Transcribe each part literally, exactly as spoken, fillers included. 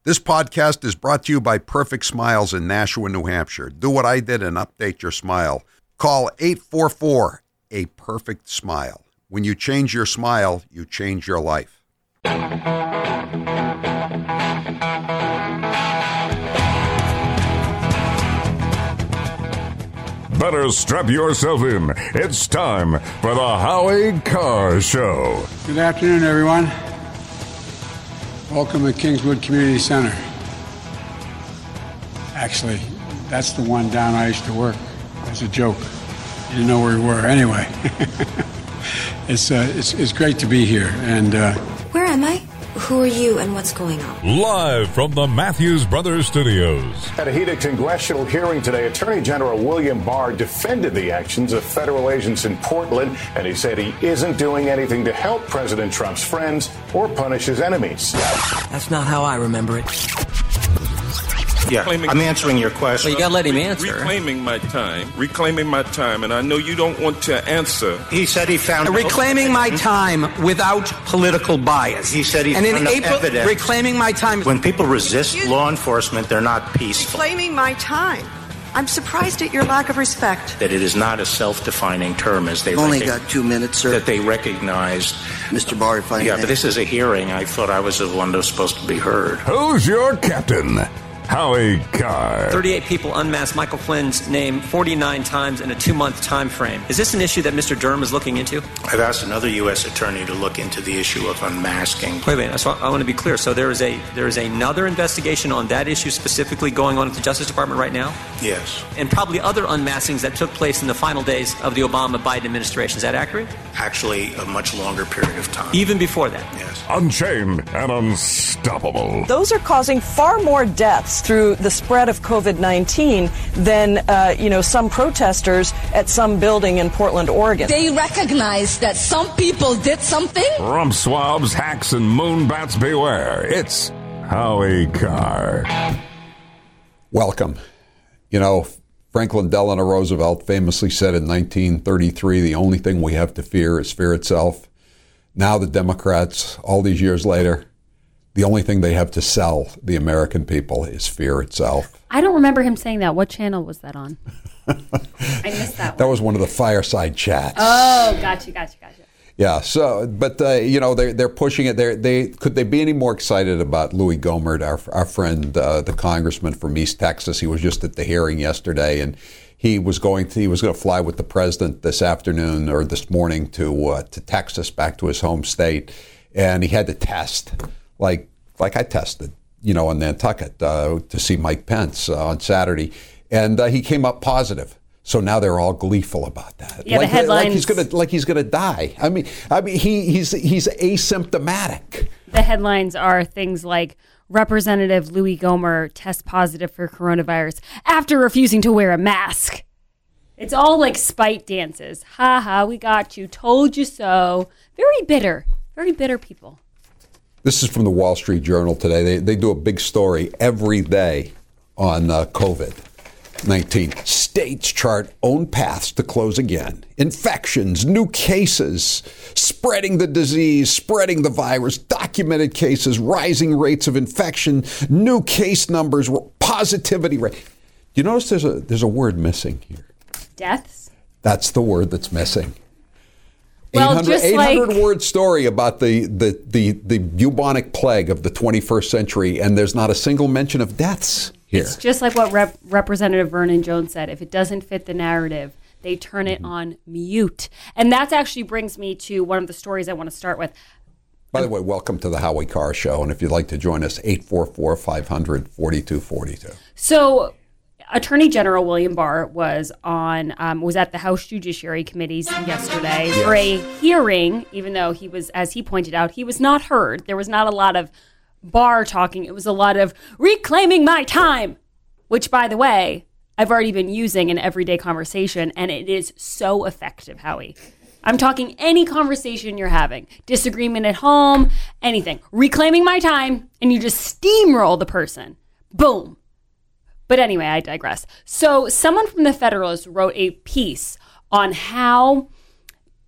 This podcast is brought to you by Perfect Smiles in Nashua, New Hampshire. Do what I did and update your smile. Call eight four four, A Perfect Smile. When you change your smile, you change your life. Better strap yourself in. It's time for the Howie Carr Show. Good afternoon, everyone. Welcome to Kingswood Community Center. Actually, that's the one down I used to work. As a joke. You didn't know where we were. Anyway, it's, uh, it's it's great to be here. And uh, where am I? Who are you and what's going on? Live from the Matthews Brothers Studios. At a heated congressional hearing today, Attorney General William Barr defended the actions of federal agents in Portland, and he said he isn't doing anything to help President Trump's friends or punish his enemies. That's not how I remember it. Yeah, I'm answering your question. Well, you gotta let him answer. Reclaiming my time, reclaiming my time, and I know you don't want to answer. He said he found... Reclaiming my time without political bias. He said he and found in April, evidence. Reclaiming my time... When people resist law enforcement, they're not peaceful. Reclaiming my time. I'm surprised at your lack of respect. That it is not a self-defining term as they... Only rec- got two minutes, sir. That they recognize... Mister Barr, if I Yeah, but this is a hearing. I thought I was the one that was supposed to be heard. Who's your captain? Howie Carr. thirty-eight people unmasked Michael Flynn's name forty-nine times in a two-month time frame. Is this an issue that Mister Durham is looking into? I've asked another U S attorney to look into the issue of unmasking. Wait, wait. So I want to be clear. So there is a there is another investigation on that issue specifically going on at the Justice Department right now? Yes. And probably other unmaskings that took place in the final days of the Obama-Biden administration. Is that accurate? Actually, a much longer period of time. Even before that? Yes. Unchained and unstoppable. Those are causing far more deaths through the spread of covid nineteen than, uh, you know, some protesters at some building in Portland, Oregon. They recognize that some people did something. Rump swabs, hacks, and moonbats beware. It's Howie Carr. Welcome. You know, Franklin Delano Roosevelt famously said in nineteen thirty-three, the only thing we have to fear is fear itself. Now the Democrats, all these years later, the only thing they have to sell the American people is fear itself. I don't remember him saying that. What channel was that on? I missed that one. That was one of the fireside chats. Oh, gotcha, gotcha, gotcha. Yeah, so, but, uh, you know, they're, they're pushing it. They're, they Could they be any more excited about Louis Gohmert, our, our friend, uh, the congressman from East Texas? He was just at the hearing yesterday, and he was going to, he was going to fly with the president this afternoon or this morning to uh, to Texas, back to his home state, and he had to test. Like like I tested, you know, in Nantucket uh, to see Mike Pence uh, on Saturday, and uh, he came up positive. So now they're all gleeful about that. Yeah, like, the headlines. Like he's gonna like he's gonna die. I mean, I mean, he he's he's asymptomatic. The headlines are things like Representative Louis Gohmert tests positive for coronavirus after refusing to wear a mask. It's all like spite dances. Ha ha, we got you. Told you so. Very bitter. Very bitter people. This is from the Wall Street Journal today. They they do a big story every day on uh, covid nineteen. States chart own paths to close again. Infections, new cases, spreading the disease, spreading the virus, documented cases, rising rates of infection, new case numbers, positivity rate. You notice there's a there's a word missing here. Deaths? That's the word that's missing. Well, eight hundred, just eight hundred like, word story about the, the, the, the bubonic plague of the twenty-first century, and there's not a single mention of deaths here. It's just like what Rep- Representative Vernon Jones said. If it doesn't fit the narrative, they turn it mm-hmm. on mute. And that actually brings me to one of the stories I want to start with. By the way, welcome to the Howie Carr Show. And if you'd like to join us, eight four four, five hundred, forty-two forty-two. So Attorney General William Barr was on um, was at the House Judiciary Committees yesterday yes. for a hearing, even though he was, as he pointed out, he was not heard. There was not a lot of Barr talking. It was a lot of reclaiming my time, which, by the way, I've already been using in everyday conversation, and it is so effective, Howie. I'm talking any conversation you're having, disagreement at home, anything. Reclaiming my time, and you just steamroll the person. Boom. But anyway, I digress. So someone from the Federalist wrote a piece on how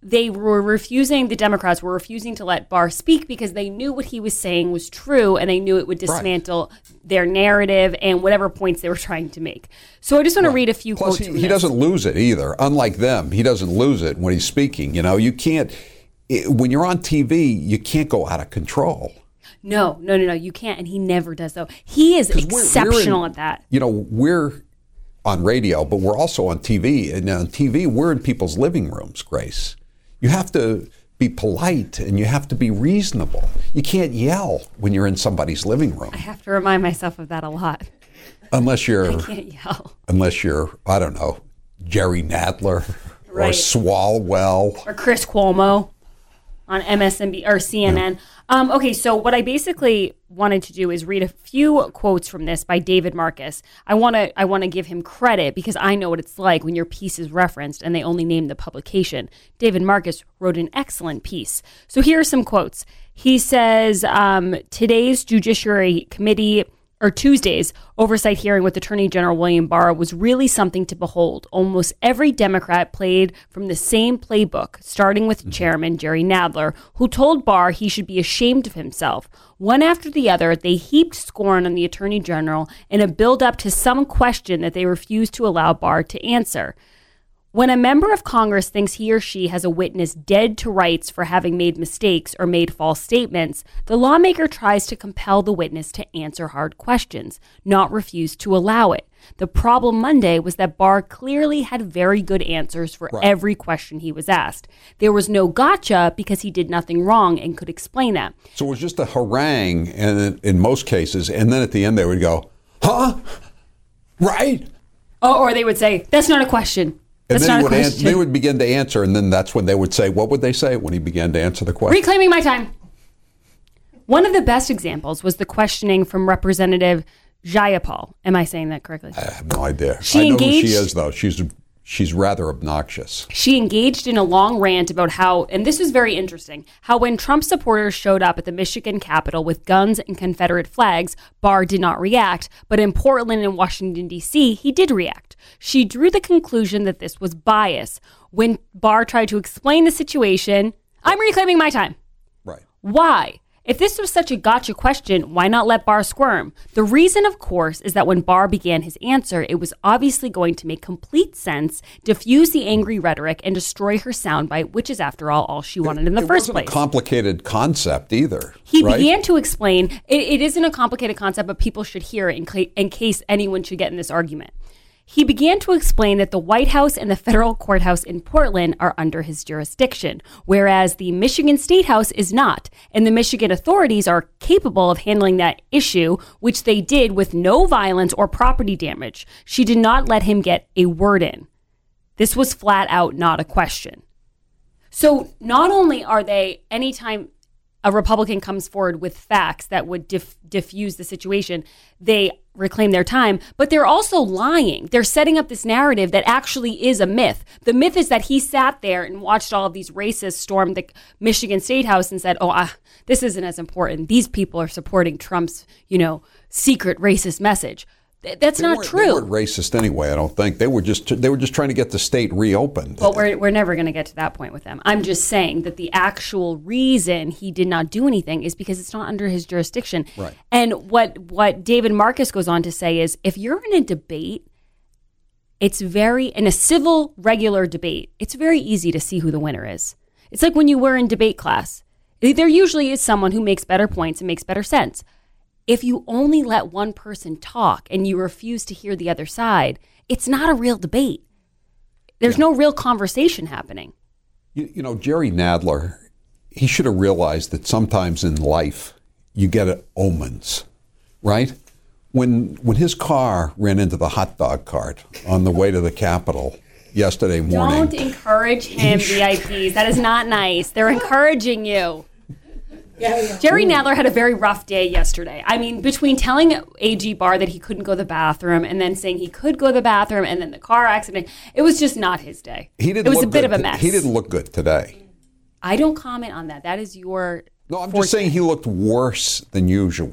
they were refusing, the Democrats were refusing to let Barr speak because they knew what he was saying was true and they knew it would dismantle right. their narrative and whatever points they were trying to make. So I just want right. to read a few Plus, quotes he, from he this. doesn't lose it either. Unlike them, he doesn't lose it when he's speaking. You know, you can't, it, when you're on T V, you can't go out of control. No, no, no, no, you can't. And he never does, though. He is exceptional we're in, at that. You know, we're on radio, but we're also on T V. And on T V, we're in people's living rooms, Grace. You have to be polite and you have to be reasonable. You can't yell when you're in somebody's living room. I have to remind myself of that a lot. Unless you're, I can't yell. Unless you're, I don't know, Jerry Nadler right. or Swalwell. Or Chris Cuomo on M S N B C or C N N. Yeah. Um, okay, so what I basically wanted to do is read a few quotes from this by David Marcus. I want to I want to give him credit because I know what it's like when your piece is referenced and they only name the publication. David Marcus wrote an excellent piece. So here are some quotes. He says, um, today's Judiciary Committee or Tuesday's oversight hearing with Attorney General William Barr was really something to behold. Almost every Democrat played from the same playbook, starting with Chairman Jerry Nadler, who told Barr he should be ashamed of himself. One after the other, they heaped scorn on the Attorney General in a build-up to some question that they refused to allow Barr to answer. When a member of Congress thinks he or she has a witness dead to rights for having made mistakes or made false statements, the lawmaker tries to compel the witness to answer hard questions, not refuse to allow it. The problem Monday was that Barr clearly had very good answers for right. every question he was asked. There was no gotcha because he did nothing wrong and could explain that. So it was just a harangue in, in most cases, and then at the end they would go, huh? Right? Oh, or they would say, that's not a question. And That's then not he a would question. an- they would begin to answer, and then that's when they would say, what would they say when he began to answer the question? Reclaiming my time. One of the best examples was the questioning from Representative Jayapal. Am I saying that correctly? I have no idea. She I know engaged, who she is, though. She's she's rather obnoxious. She engaged in a long rant about how, and this was very interesting, how when Trump supporters showed up at the Michigan Capitol with guns and Confederate flags, Barr did not react, but in Portland and Washington, D C, he did react. She drew the conclusion that this was bias. When Barr tried to explain the situation, I'm reclaiming my time. Right. Why? If this was such a gotcha question, why not let Barr squirm? The reason, of course, is that when Barr began his answer, it was obviously going to make complete sense, diffuse the angry rhetoric, and destroy her soundbite, which is, after all, all she wanted in the it first wasn't place. A complicated concept either. He right? began to explain, it, it isn't a complicated concept, but people should hear it in, cl- in case anyone should get in this argument. He began to explain that the White House and the federal courthouse in Portland are under his jurisdiction, whereas the Michigan State House is not, and the Michigan authorities are capable of handling that issue, which they did with no violence or property damage. She did not let him get a word in. This was flat out not a question. So not only are they, anytime a Republican comes forward with facts that would diff- diffuse the situation, they reclaim their time, but they're also lying. They're setting up this narrative that actually is a myth. The myth is that he sat there and watched all of these racists storm the Michigan State House and said, oh, uh, this isn't as important. These people are supporting Trump's, you know, secret racist message. That's they not true. They weren't racist anyway, I don't think. They were just they were just trying to get the state reopened. Well, we're we're never going to get to that point with them. I'm just saying that the actual reason he did not do anything is because it's not under his jurisdiction. Right. And what what David Marcus goes on to say is, if you're in a debate, it's very in a civil regular debate, it's very easy to see who the winner is. It's like when you were in debate class. There usually is someone who makes better points and makes better sense. If you only let one person talk and you refuse to hear the other side, it's not a real debate. There's yeah. no real conversation happening. You, you know, Jerry Nadler, he should have realized that sometimes in life you get omens, right? When when his car ran into the hot dog cart on the way to the Capitol yesterday morning. Don't encourage him, V I Ps. That is not nice. They're encouraging you. Jerry Nadler had a very rough day yesterday. I mean, between telling A G Barr that he couldn't go to the bathroom and then saying he could go to the bathroom and then the car accident, it was just not his day. He didn't it was look a bit good. of a mess. He didn't look good today. I don't comment on that. That is your... No, I'm fortune. just saying he looked worse than usual.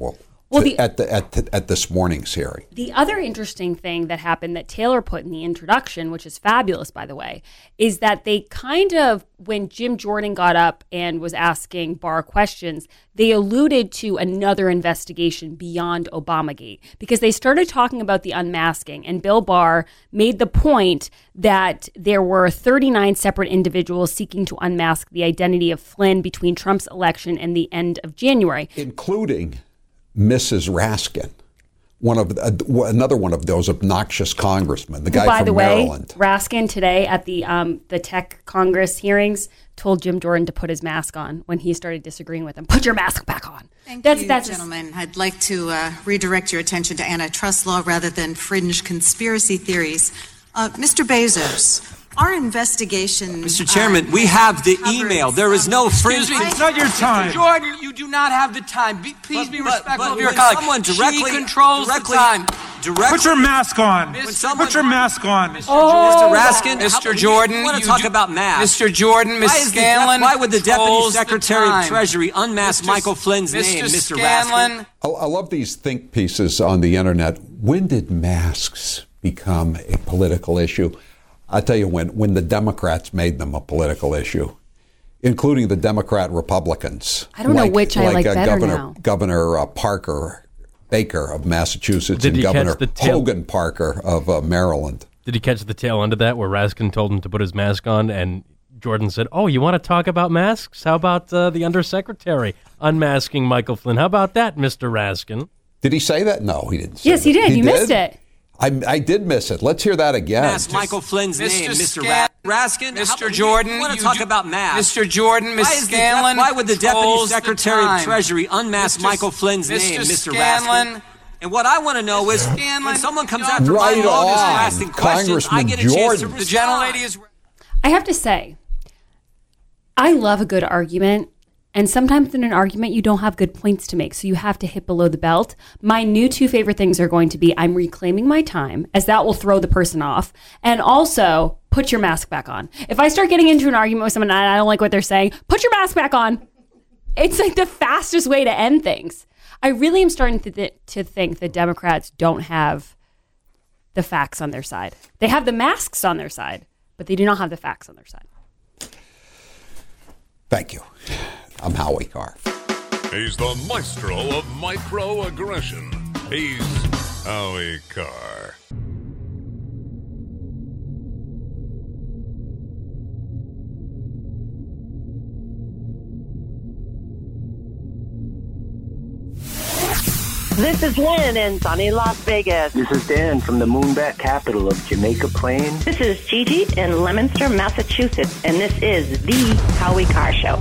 Well, to, the, at the at the, at this morning's hearing. The other interesting thing that happened that Taylor put in the introduction, which is fabulous, by the way, is that they kind of, when Jim Jordan got up and was asking Barr questions, they alluded to another investigation beyond Obamagate, because they started talking about the unmasking, and Bill Barr made the point that there were thirty-nine separate individuals seeking to unmask the identity of Flynn between Trump's election and the end of January, including Missus Raskin, one of uh, another one of those obnoxious congressmen, the guy By from the way, Maryland. Raskin today at the um, the Tech Congress hearings told Jim Jordan to put his mask on when he started disagreeing with him. Put your mask back on. Thank that's, you, that's gentlemen. I'd like to uh, redirect your attention to antitrust law rather than fringe conspiracy theories. Uh, Mister Bezos, our investigation... Mister Chairman, uh, we have the email. There is no fringe... Excuse me, it's not your time. Mister Jordan, you do not have the time. Be, please but, be but, respectful but of your colleague. colleague. Directly, she controls directly, the time. Directly, Put your mask on. Someone, Put your mask on. Mister Oh, Raskin, Mister Jordan, you want to you talk do, about masks. Mister Jordan, Miz Scanlon. Why would the Deputy Secretary the of Treasury unmask Mister Michael Flynn's Mister name, Mister Scanlon. Raskin? I, I love these think pieces on the internet. When did masks become a political issue? I'll tell you when, when the Democrats made them a political issue, including the Democrat Republicans. I don't like, know which I like uh, better Governor, now. Governor uh, Parker Baker of Massachusetts Did and Governor catch the tail- Hogan Parker of uh, Maryland. Did he catch the tail end of that where Raskin told him to put his mask on and Jordan said, oh, you want to talk about masks? How about uh, the undersecretary unmasking Michael Flynn? How about that, Mister Raskin? Did he say that? No, he didn't say Yes, he that. did. He you did? missed it. I, I did miss it. Let's hear that again. Mask Michael Flynn's Mister name, Mister Scan- Ra- Raskin. Mister How, Jordan, you want to you talk do- about masks? Mister Jordan, Miz why is the, Scanlon. Why would the Deputy controls Secretary the of time. Treasury unmask Mister Michael Flynn's Mister name, Mister Scanlon. Raskin? And what I want to know is, Scanlon, when someone comes you after Right my law is on, asking questions, I Congressman get a chance to Jordan. respond. The gentlelady is... I have to say, I love a good argument. And sometimes in an argument, you don't have good points to make, so you have to hit below the belt. My new two favorite things are going to be I'm reclaiming my time, as that will throw the person off, and also put your mask back on. If I start getting into an argument with someone and I don't like what they're saying, put your mask back on. It's like the fastest way to end things. I really am starting to, th- to think that Democrats don't have the facts on their side. They have the masks on their side, but they do not have the facts on their side. Thank you. I'm Howie Carr. He's the maestro of microaggression. He's Howie Carr. This is Lynn in sunny Las Vegas. This is Dan from the Moonbat capital of Jamaica Plain. This is Gigi in Leominster, Massachusetts, and this is the Howie Carr Show.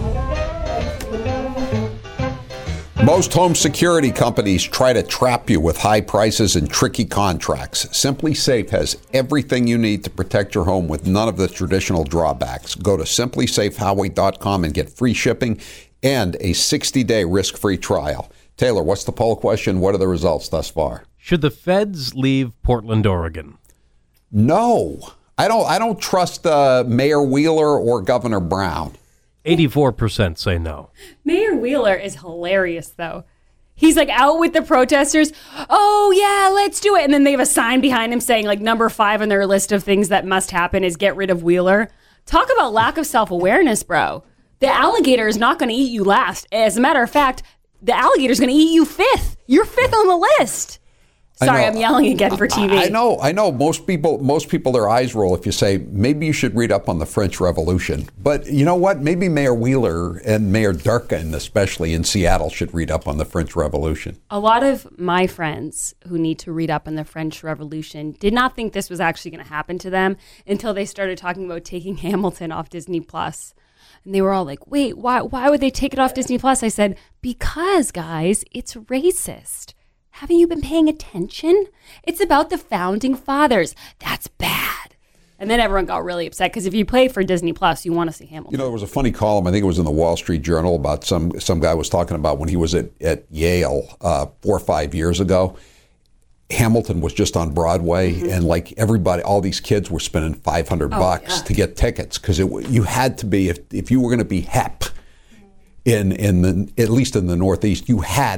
Most home security companies try to trap you with high prices and tricky contracts. Simply Safe has everything you need to protect your home with none of the traditional drawbacks. Go to simply safe howie dot com and get free shipping and a sixty-day risk-free trial. Taylor, what's the poll question? What are the results thus far? Should the feds leave Portland, Oregon? No. I don't I don't trust uh, Mayor Wheeler or Governor Brown. eighty-four percent say no. Mayor Wheeler is hilarious, though. He's like out with the protesters. Oh, yeah, let's do it. And then they have a sign behind him saying, like, number five on their list of things that must happen is get rid of Wheeler. Talk about lack of self-awareness, bro. The alligator is not going to eat you last. As a matter of fact, the alligator's going to eat you fifth. You're fifth on the list. Sorry, I'm yelling again for T V. I, I know, I know. Most people, most people, their eyes roll if you say, maybe you should read up on the French Revolution. But you know what? Maybe Mayor Wheeler and Mayor Durkan, especially in Seattle, should read up on the French Revolution. A lot of my friends who need to read up on the French Revolution did not think this was actually going to happen to them until they started talking about taking Hamilton off Disney Plus. And they were all like, wait, why, why would they take it off Disney Plus? I said, because, guys, it's racist. Haven't you been paying attention? It's about the founding fathers. That's bad. And then everyone got really upset because if you pay for Disney Plus, you want to see Hamilton. You know, there was a funny column, I think it was in the Wall Street Journal, about some some guy was talking about when he was at, at Yale uh, four or five years ago. Hamilton was just on Broadway, mm-hmm. and like everybody, all these kids were spending five hundred oh, bucks yeah. to get tickets because you had to be, if, if you were going to be hep in in the at least in the Northeast, you had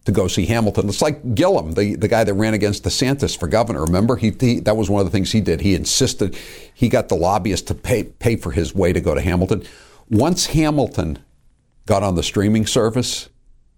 to go see Hamilton. It's like Gillum, the, the guy that ran against DeSantis for governor. Remember, he, he that was one of the things he did. He insisted, he got the lobbyists to pay pay for his way to go to Hamilton. Once Hamilton got on the streaming service,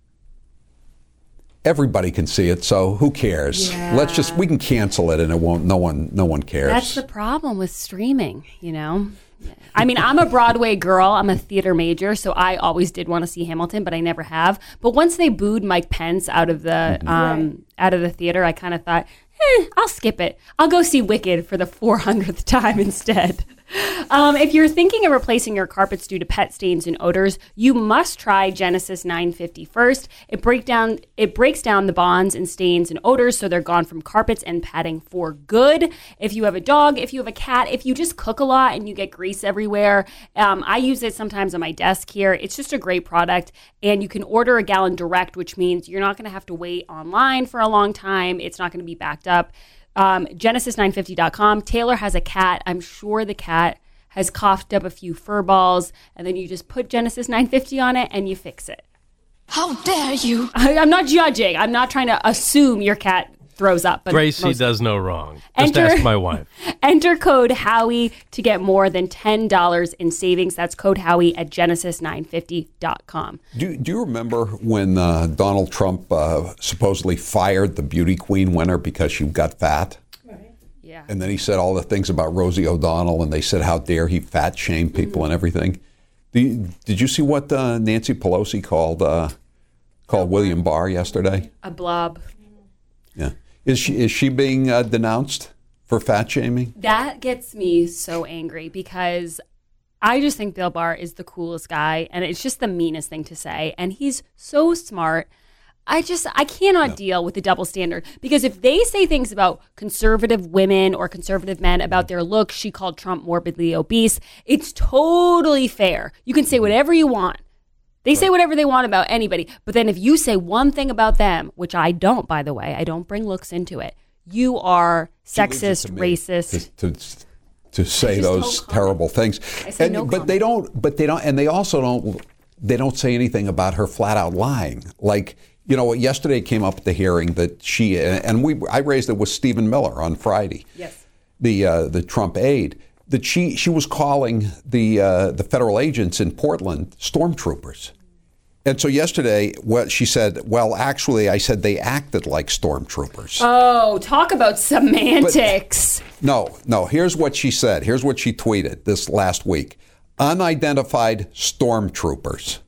everybody can see it, so who cares? Yeah. Let's just, we can cancel it and it won't, no one, no one cares. That's the problem with streaming, you know? I mean, I'm a Broadway girl. I'm a theater major, so I always did want to see Hamilton, but I never have. But once they booed Mike Pence out of the mm-hmm. um, right. out of the theater, I kind of thought, eh, I'll skip it. I'll go see Wicked for the four hundredth time instead. Um, if you're thinking of replacing your carpets due to pet stains and odors, you must try Genesis nine fifty first. It break down it breaks down the bonds and stains and odors so they're gone from carpets and padding for good. If you have a dog, if you have a cat, if you just cook a lot and you get grease everywhere, um, I use it sometimes on my desk here. It's just a great product, and you can order a gallon direct, which means you're not going to have to wait online for a long time. It's not going to be backed up. Um, Genesis nine fifty dot com. Taylor has a cat. I'm sure the cat has coughed up a few fur balls, and then you just put Genesis nine fifty on it and you fix it. How dare you? I, I'm not judging. I'm not trying to assume your cat throws up. But Gracie most, does no wrong. Just enter, ask my wife. Enter code Howie to get more than ten dollars in savings. That's code Howie at Genesis nine fifty dot com. Do, do you remember when uh, Donald Trump uh, supposedly fired the beauty queen winner because she got fat? Right. Yeah. And then he said all the things about Rosie O'Donnell, and they said how dare he fat shame people mm-hmm. and everything. Do you, did you see what uh, Nancy Pelosi called uh, called William Barr yesterday? A blob. Yeah. Is she is she being uh, denounced for fat shaming? That gets me so angry because I just think Bill Barr is the coolest guy, and it's just the meanest thing to say. And he's so smart. I just, I cannot no. deal with the double standard, because if they say things about conservative women or conservative men about their looks, she called Trump morbidly obese, it's totally fair. You can say whatever you want. They say whatever they want about anybody. But then if you say one thing about them, which I don't, by the way, I don't bring looks into it, you are sexist, racist. To, to, to say those terrible things. I say and, no but comment. they don't, but they don't, and they also don't, they don't say anything about her flat out lying. Like, you know, yesterday came up at the hearing that she, and we, I raised it with Stephen Miller on Friday. Yes. The, uh, the Trump aide. That she she was calling the uh, the federal agents in Portland stormtroopers. And so yesterday, what she said, well, actually, I said they acted like stormtroopers. Oh, talk about semantics. But, no, no, here's what she said. Here's what she tweeted this last week. Unidentified stormtroopers.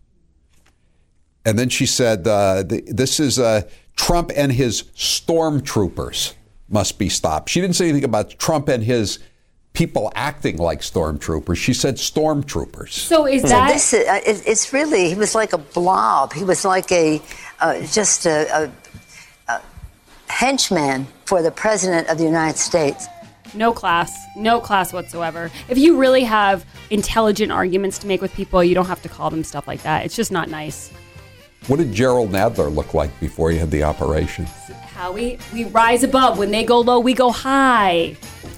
And then she said, uh, the, this is uh, Trump and his stormtroopers must be stopped. She didn't say anything about Trump and his people acting like stormtroopers. She said stormtroopers. So is so that... This, uh, it, it's really, he was like a blob. He was like a, uh, just a, a, a henchman for the President of the United States. No class. No class whatsoever. If you really have intelligent arguments to make with people, you don't have to call them stuff like that. It's just not nice. What did Gerald Nadler look like before he had the operation? Howie, we rise above. When they go low, we go high.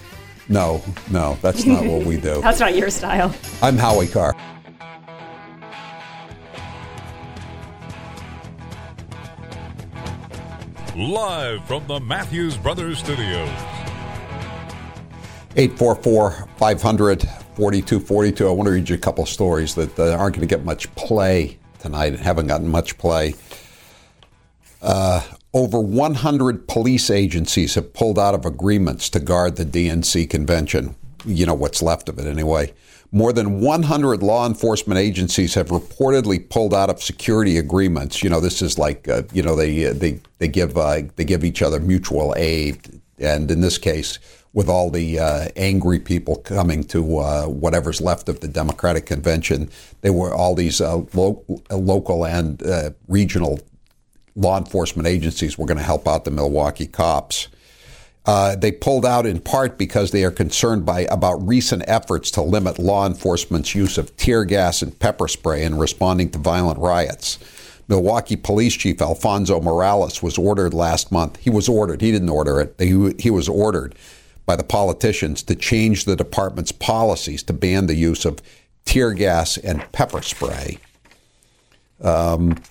No, no, that's not what we do. That's not your style. I'm Howie Carr. Live from the Matthews Brothers Studios. eight four four, five hundred, forty-two forty-two. I want to read you a couple of stories that uh, aren't going to get much play tonight and haven't gotten much play. Uh, over one hundred police agencies have pulled out of agreements to guard the D N C convention. You know, what's left of it anyway. More than one hundred law enforcement agencies have reportedly pulled out of security agreements. You know, this is like, uh, you know, they they they give uh, they give each other mutual aid, and in this case, with all the uh, angry people coming to uh, whatever's left of the Democratic convention, they were all these uh, lo- local and uh, regional law enforcement agencies were going to help out the Milwaukee cops. Uh, they pulled out in part because they are concerned by about recent efforts to limit law enforcement's use of tear gas and pepper spray in responding to violent riots. Milwaukee Police Chief Alfonso Morales was ordered last month. He was ordered. He didn't order it. He, he was ordered by the politicians to change the department's policies to ban the use of tear gas and pepper spray. Um,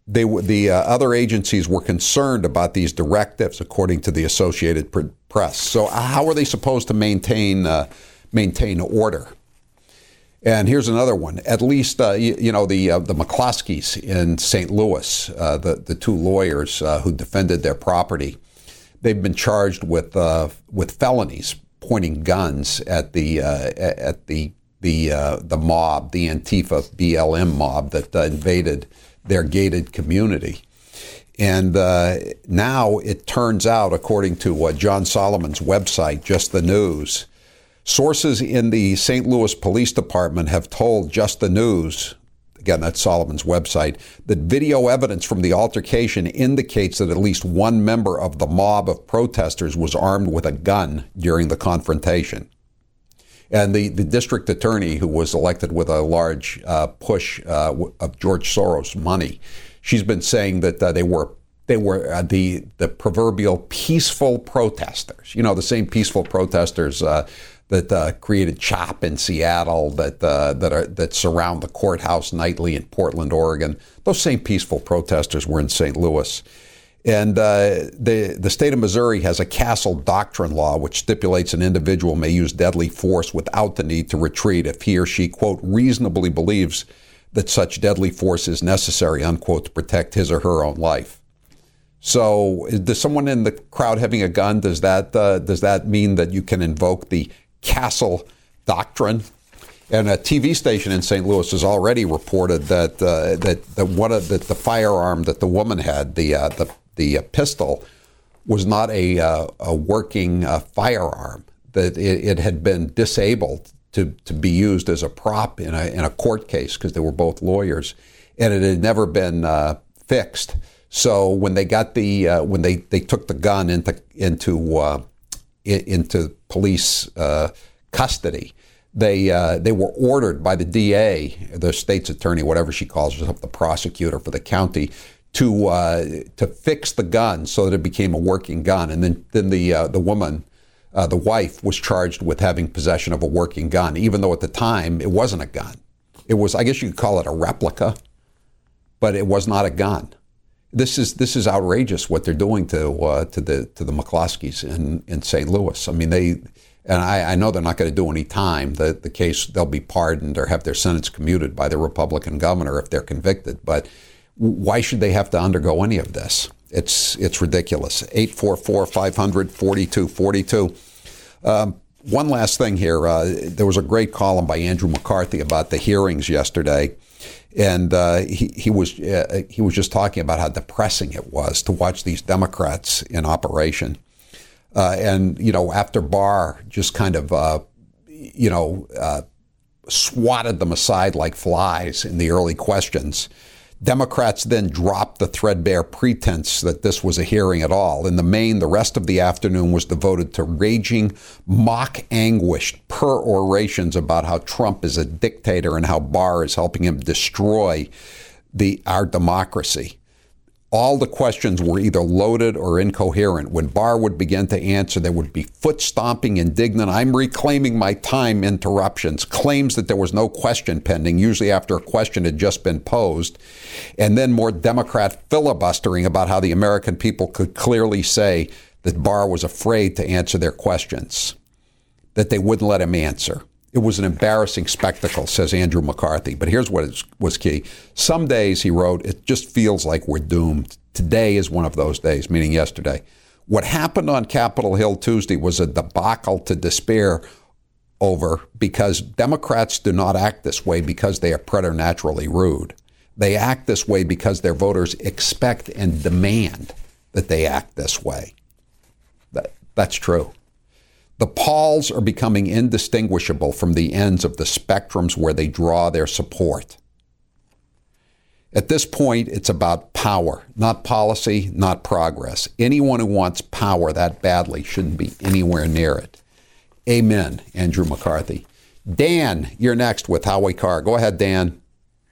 they the uh, other agencies were concerned about these directives, according to the Associated Press. So how are they supposed to maintain uh, maintain order? And here's another one. At least, uh, you, you know, the uh, the McCloskeys in Saint Louis, uh, the, the two lawyers uh, who defended their property, they've been charged with uh, with felonies, pointing guns at the uh, at the the uh, the mob, the Antifa B L M mob that uh, invaded their gated community. And uh, now it turns out, according to uh, John Solomon's website, Just the News, sources in the Saint Louis Police Department have told Just the News, again, that's Solomon's website, that video evidence from the altercation indicates that at least one member of the mob of protesters was armed with a gun during the confrontation. And the, the district attorney, who was elected with a large uh, push uh, of George Soros money, she's been saying that uh, they were they were uh, the the proverbial peaceful protesters. You know, the same peaceful protesters uh, that uh, created CHOP in Seattle, that uh, that are that surround the courthouse nightly in Portland, Oregon. Those same peaceful protesters were in Saint Louis. And uh, the the state of Missouri has a Castle Doctrine law which stipulates an individual may use deadly force without the need to retreat if he or she, quote, reasonably believes that such deadly force is necessary, unquote, to protect his or her own life. So does someone in the crowd having a gun, does that uh, does that mean that you can invoke the Castle Doctrine? And a T V station in Saint Louis has already reported that uh, that that one of the, the firearm that the woman had, the uh, the the uh, pistol, was not a uh, a working uh, firearm. That it, it had been disabled to to be used as a prop in a in a court case because they were both lawyers, and it had never been uh, fixed. So when they got the uh, when they, they took the gun into into uh, into police uh, custody, they uh, they were ordered by the D A, the state's attorney, whatever she calls herself, the prosecutor for the county, to uh, to fix the gun so that it became a working gun. And then then the uh, the woman, uh, the wife, was charged with having possession of a working gun, even though at the time it wasn't a gun. It was, I guess you could call it a replica, but it was not a gun. This is this is outrageous what they're doing to uh, to the to the McCloskeys in, in Saint Louis. I mean, they and I, I know they're not going to do any time. The the case, they'll be pardoned or have their sentence commuted by the Republican governor if they're convicted. But why should they have to undergo any of this? It's it's ridiculous. eight four four, five hundred, forty-two forty-two. Um, one last thing here. Uh, there was a great column by Andrew McCarthy about the hearings yesterday. And uh, he, he was uh, he was just talking about how depressing it was to watch these Democrats in operation. Uh, and, you know, after Barr just kind of, uh, you know, uh, swatted them aside like flies in the early questions, Democrats then dropped the threadbare pretense that this was a hearing at all. In the main, the rest of the afternoon was devoted to raging, mock-anguished perorations about how Trump is a dictator and how Barr is helping him destroy the our democracy. All the questions were either loaded or incoherent. When Barr would begin to answer, there would be foot-stomping, indignant, I'm reclaiming my time interruptions, claims that there was no question pending, usually after a question had just been posed, and then more Democrat filibustering about how the American people could clearly say that Barr was afraid to answer their questions, that they wouldn't let him answer. It was an embarrassing spectacle, says Andrew McCarthy. But here's what is, was key. Some days, he wrote, it just feels like we're doomed. Today is one of those days, meaning yesterday. What happened on Capitol Hill Tuesday was a debacle to despair over, because Democrats do not act this way because they are preternaturally rude. They act this way because their voters expect and demand that they act this way. That, that's true. The poles are becoming indistinguishable from the ends of the spectrums where they draw their support. At this point, it's about power, not policy, not progress. Anyone who wants power that badly shouldn't be anywhere near it. Amen, Andrew McCarthy. Dan, you're next with Howie Carr. Go ahead, Dan.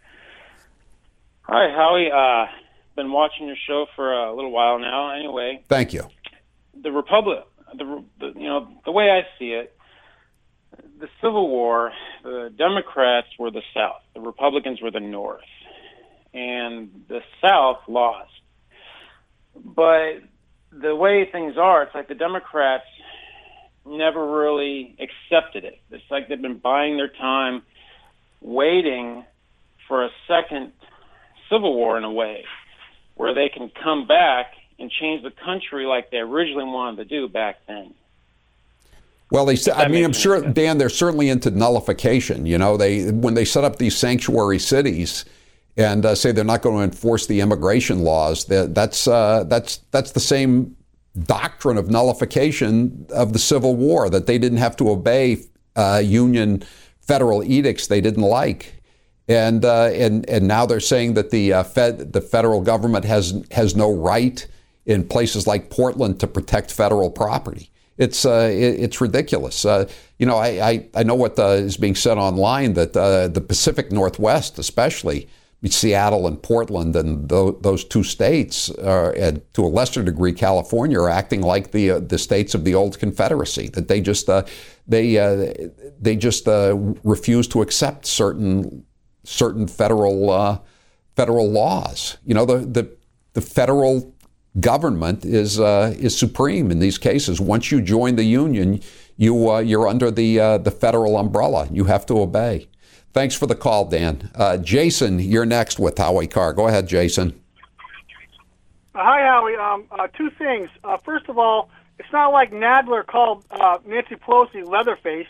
Hi, Howie. Uh, been watching your show for a little while now. Anyway. Thank you. The Republic. The, the you know the way I see it, the Civil War, the Democrats were the South, the Republicans were the North, and the South lost. But the way things are, it's like the Democrats never really accepted it. It's like they've been buying their time, waiting for a second civil war in a way, where they can come back and change the country like they originally wanted to do back then. Well, they. I mean, I'm sure, Dan, they're certainly into nullification. You know, they when they set up these sanctuary cities and uh, say they're not going to enforce the immigration laws, that that's uh, that's that's the same doctrine of nullification of the Civil War, that they didn't have to obey uh, Union federal edicts they didn't like. And uh, and and now they're saying that the uh, Fed, the federal government has has no right in places like Portland to protect federal property. It's uh, it, it's ridiculous. Uh, you know, I, I, I know what uh, is being said online, that uh, the Pacific Northwest, especially Seattle and Portland and th- those two states, uh, and to a lesser degree California, are acting like the uh, the states of the old Confederacy. That they just uh, they uh, they just uh, refuse to accept certain. certain federal uh, federal laws. You know, the the, the federal government is uh, is supreme in these cases. Once you join the union, you uh, you're under the uh, the federal umbrella. You have to obey. Thanks for the call, Dan. Uh, Jason, you're next with Howie Carr. Go ahead, Jason. Uh, hi, Howie. Um, uh, two things. Uh, first of all, it's not like Nadler called uh, Nancy Pelosi Leatherface.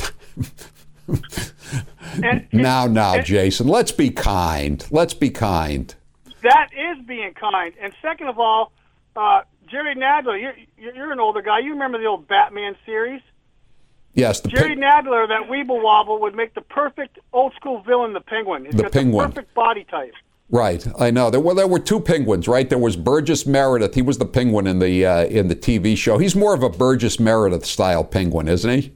And, now, now, and, Jason, let's be kind. Let's be kind. That is being kind. And second of all, uh, Jerry Nadler, you're, you're an older guy. You remember the old Batman series? Yes. Jerry pe- Nadler, that Weeble Wobble, would make the perfect old-school villain, the Penguin. He's the got Penguin. the perfect body type. Right, I know. There were there were two Penguins, right? There was Burgess Meredith. He was the Penguin in the uh, in the T V show. He's more of a Burgess Meredith style Penguin, isn't he?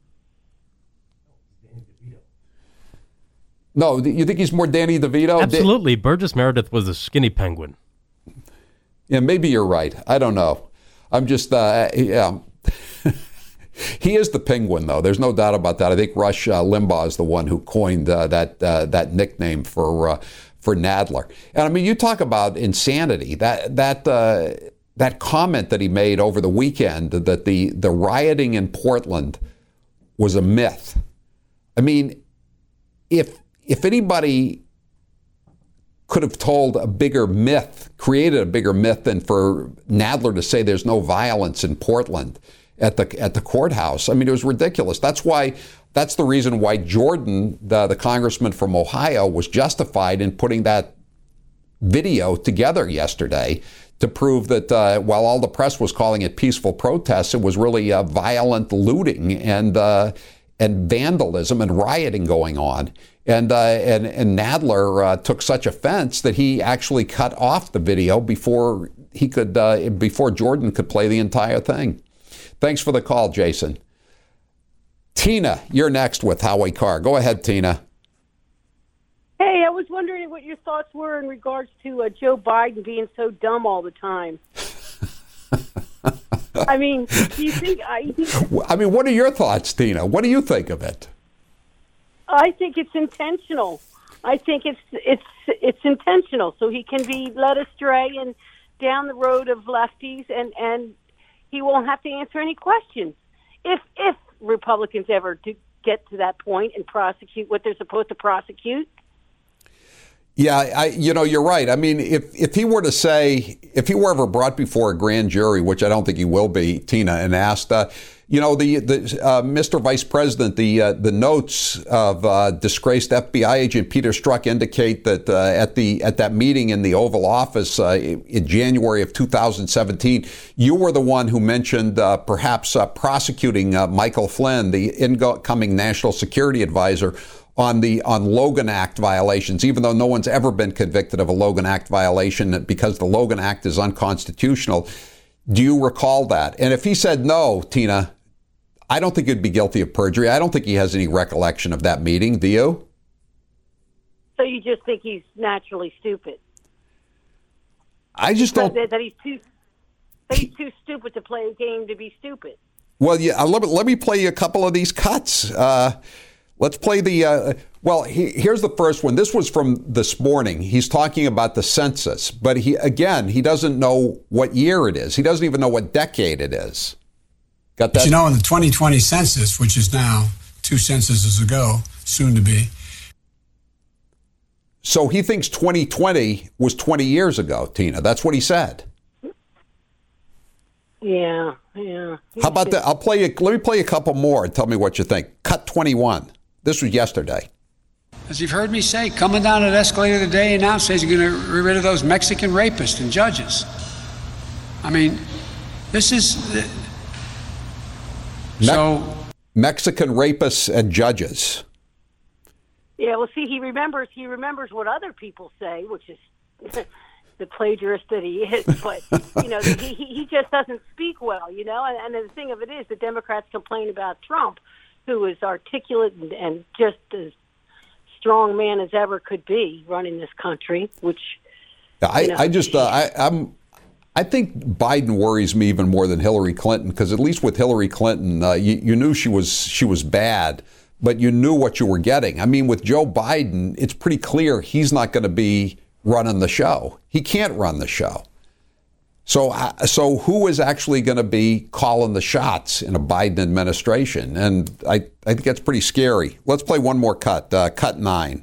No, you think he's more Danny DeVito? Absolutely. Da- Burgess Meredith was a skinny penguin. Yeah, maybe you're right. I don't know. I'm just, uh, yeah. He is the Penguin, though. There's no doubt about that. I think Rush uh, Limbaugh is the one who coined uh, that uh, that nickname for uh, for Nadler. And I mean, you talk about insanity. That that uh, that comment that he made over the weekend, that the the rioting in Portland was a myth. I mean, if If anybody could have told a bigger myth, created a bigger myth than for Nadler to say there's no violence in Portland at the at the courthouse, I mean, it was ridiculous. That's why, that's the reason why Jordan, the, the congressman from Ohio, was justified in putting that video together yesterday to prove that uh, while all the press was calling it peaceful protests, it was really uh, violent looting and uh, and vandalism and rioting going on. And, uh, and and Nadler uh, took such offense that he actually cut off the video before he could uh, before Jordan could play the entire thing. Thanks for the call, Jason. Tina, you're next with Howie Carr. Go ahead, Tina. Hey, I was wondering what your thoughts were in regards to uh, Joe Biden being so dumb all the time. I mean, do you think? I, I mean, what are your thoughts, Tina? What do you think of it? I think it's intentional. I think it's it's it's intentional, so he can be led astray and down the road of lefties, and, and he won't have to answer any questions. If if Republicans ever do get to that point and prosecute what they're supposed to prosecute. Yeah, I, you know, you're right. I mean, if, if he were to say, if he were ever brought before a grand jury, which I don't think he will be, Tina, and asked, uh, you know, the the uh, Mister Vice President, the uh, the notes of uh, disgraced F B I agent Peter Strzok indicate that uh, at the at that meeting in the Oval Office uh, in January of two thousand seventeen, you were the one who mentioned uh, perhaps uh, prosecuting uh, Michael Flynn, the incoming National Security Advisor, on the on Logan Act violations, even though no one's ever been convicted of a Logan Act violation because the Logan Act is unconstitutional. Do you recall that? And if he said no, Tina, I don't think he'd be guilty of perjury. I don't think he has any recollection of that meeting. Do you? So you just think he's naturally stupid? I just don't. That, that he's too that he's too stupid to play a game to be stupid. Well, yeah. Let me, let me play you a couple of these cuts. Uh, Let's play the, uh, well, he, here's the first one. This was from this morning. He's talking about the census, but he, again, he doesn't know what year it is. He doesn't even know what decade it is. Got that? But you know, in the twenty twenty census, which is now two censuses ago, soon to be. So he thinks twenty twenty was twenty years ago, Tina. That's what he said. Yeah, yeah. How about that? I'll play you, let me play a couple more and tell me what you think. Cut twenty-one. This was yesterday. As you've heard me say, coming down that escalator today and now says you're going to get rid of those Mexican rapists and judges. I mean, this is... Uh, Me- so... Mexican rapists and judges. Yeah, well, see, he remembers he remembers what other people say, which is the plagiarist that he is. But, you know, he, he just doesn't speak well, you know. And, and the thing of it is, the Democrats complain about Trump, who is articulate and, and just as strong man as ever could be running this country, which... I, you know, I just, uh, I, I'm... I think Biden worries me even more than Hillary Clinton, because at least with Hillary Clinton, uh, you, you knew she was she was bad, but you knew what you were getting. I mean, with Joe Biden, it's pretty clear he's not going to be running the show. He can't run the show. So, uh, so who is actually going to be calling the shots in a Biden administration? And I, I think that's pretty scary. Let's play one more cut. Uh, cut nine.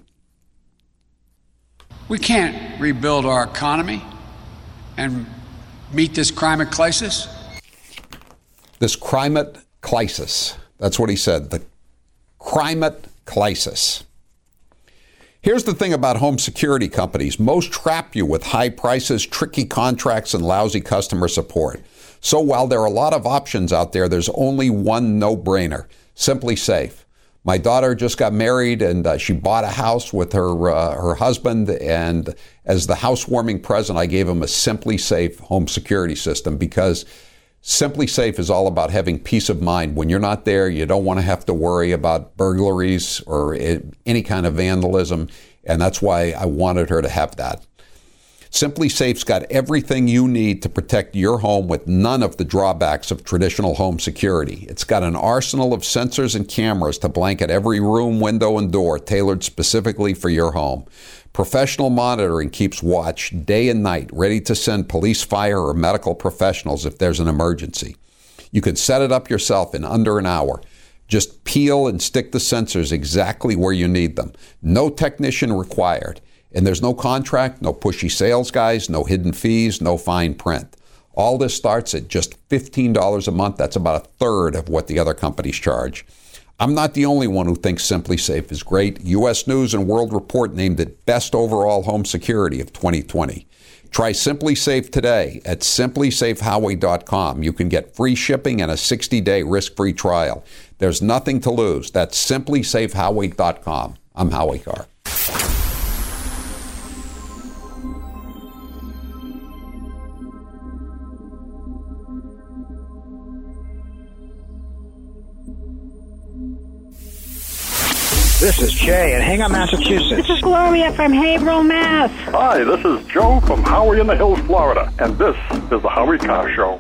We can't rebuild our economy and meet this climate crisis? This climate crisis. That's what he said. The climate crisis. Here's the thing about home security companies. Most trap you with high prices, tricky contracts, and lousy customer support. So while there are a lot of options out there, there's only one no-brainer. Simply Safe. My daughter just got married, and uh, she bought a house with her uh, her husband. And as the housewarming present, I gave him a Simply Safe home security system, because Simply Safe is all about having peace of mind. When you're not there, you don't want to have to worry about burglaries or it, any kind of vandalism, and that's why I wanted her to have that. Simply Safe's got everything you need to protect your home with none of the drawbacks of traditional home security. It's got an arsenal of sensors and cameras to blanket every room, window, and door tailored specifically for your home. Professional monitoring keeps watch day and night, ready to send police, fire, or medical professionals if there's an emergency. You can set it up yourself in under an hour. Just peel and stick the sensors exactly where you need them. No technician required. And there's no contract, no pushy sales guys, no hidden fees, no fine print. All this starts at just fifteen dollars a month. That's about a third of what the other companies charge. I'm not the only one who thinks Simply Safe is great. U S News and World Report named it Best Overall Home Security of twenty twenty. Try Simply Safe today at simply safe howie dot com. You can get free shipping and a sixty-day risk-free trial. There's nothing to lose. That's simply safe howie dot com. I'm Howie Carr. This is Jay in Hingham, Massachusetts. This is Gloria from Haverhill, Mass. Hi, this is Joe from Howie in the Hills, Florida, and this is the Howie Carr Show.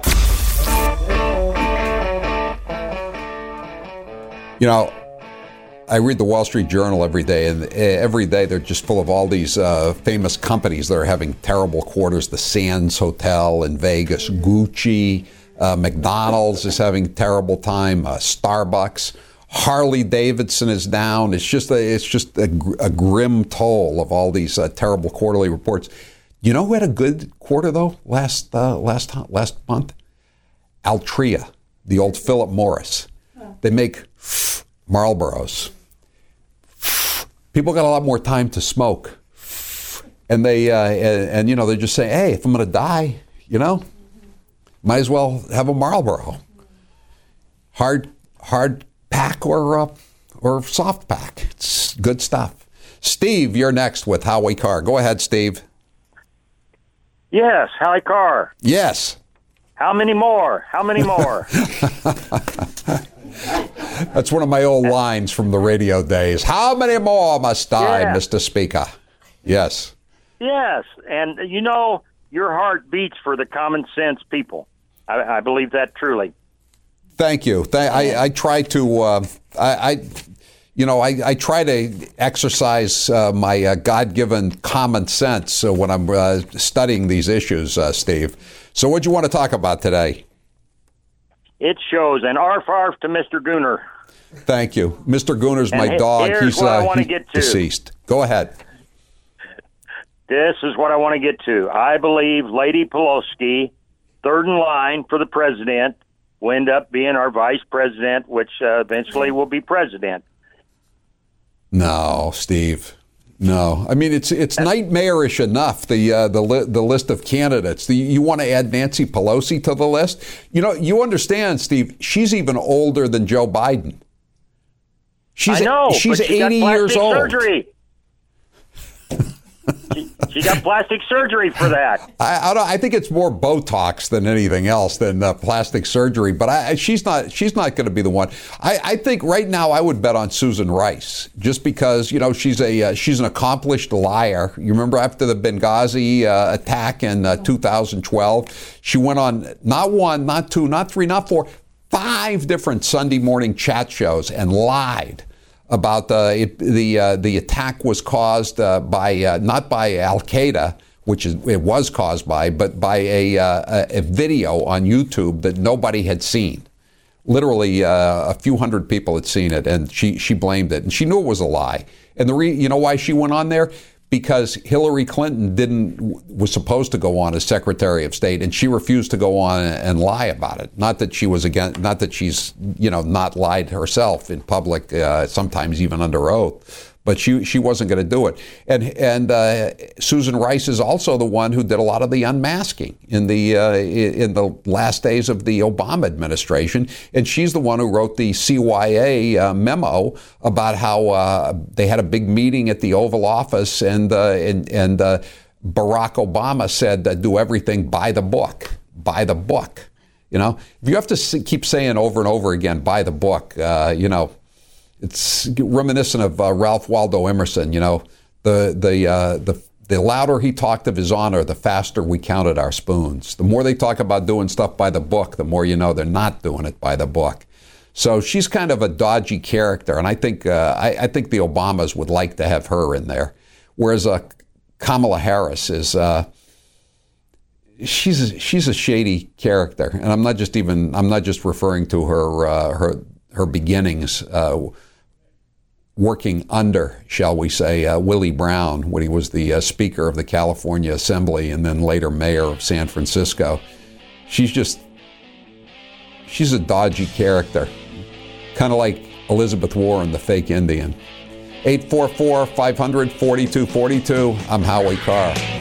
You know, I read the Wall Street Journal every day, and every day they're just full of all these uh, famous companies that are having terrible quarters. The Sands Hotel in Vegas, Gucci, uh, McDonald's is having a terrible time, uh, Starbucks. Harley Davidson is down. It's just a, it's just a, a grim toll of all these uh, terrible quarterly reports. You know who had a good quarter though last uh, last last month? Altria, the old Philip Morris. They make Marlboros. People got a lot more time to smoke, and they uh, and, and you know they just say, hey, if I'm going to die, you know, might as well have a Marlboro. Hard hard. Pack or uh, or soft pack. It's good stuff. Steve, you're next with Howie Carr. Go ahead, Steve. Yes, Howie Carr. Yes. How many more? How many more? That's one of my old lines from the radio days. How many more must I, yeah. Mister Speaker? Yes. Yes, and you know, your heart beats for the common sense people. I, I believe that truly. Thank you. I, I try to, uh, I, I, you know, I, I try to exercise uh, my uh, God-given common sense uh, when I'm uh, studying these issues, uh, Steve. So what do you want to talk about today? It shows. And arf arf to Mister Gooner. Thank you. Mister Gooner's my And dog. here's He's, what I uh, wanna he's get to. deceased. Go ahead. This is what I want to get to. I believe Lady Pelosi, third in line for the president, will end up being our vice president, which uh, eventually will be president. No, Steve. No, I mean it's it's nightmarish enough, the uh, the li- the list of candidates. The, you want to add Nancy Pelosi to the list? You know, you understand, Steve. She's even older than Joe Biden. She's I know. she's but she eighty got years plastic old. Surgery. she, she got plastic surgery for that. I, I, don't, I think it's more Botox than anything else than uh, plastic surgery. But I, she's not she's not going to be the one. I, I think right now I would bet on Susan Rice, just because you know she's a uh, she's an accomplished liar. You remember after the Benghazi uh, attack in uh, two thousand twelve, she went on not one, not two, not three, not four, five different Sunday morning chat shows and lied about the it, the uh, the attack was caused uh, by uh, not by Al Qaeda, which is it was caused by, but by a uh, a video on YouTube that nobody had seen. Literally, uh, a few hundred people had seen it, and she she blamed it, and she knew it was a lie. And the re, you know why she went on there? Because Hillary Clinton didn't was supposed to go on as Secretary of State, and she refused to go on and lie about it. Not that she was again, not that she's you know not lied herself in public, uh, sometimes even under oath, but she she wasn't going to do it. And and uh, Susan Rice is also the one who did a lot of the unmasking in the uh, in the last days of the Obama administration, and she's the one who wrote the C Y A uh, memo about how uh, they had a big meeting at the Oval Office, and uh, and and uh, Barack Obama said, uh, "Do everything by the book, by the book." You know, if you have to keep saying over and over again, "By the book," uh, you know. It's reminiscent of uh, Ralph Waldo Emerson. You know, the the uh, the the louder he talked of his honor, the faster we counted our spoons. The more they talk about doing stuff by the book, the more you know they're not doing it by the book. So she's kind of a dodgy character, and I think uh, I, I think the Obamas would like to have her in there, whereas uh, Kamala Harris is. Uh, she's a, she's a shady character, and I'm not just even I'm not just referring to her uh, her her beginnings. Uh, working under, shall we say, uh, Willie Brown when he was the uh, Speaker of the California Assembly and then later Mayor of San Francisco. She's just, she's a dodgy character, kind of like Elizabeth Warren, the fake Indian. eight four four, five hundred, forty-two forty-two. I'm Howie Carr.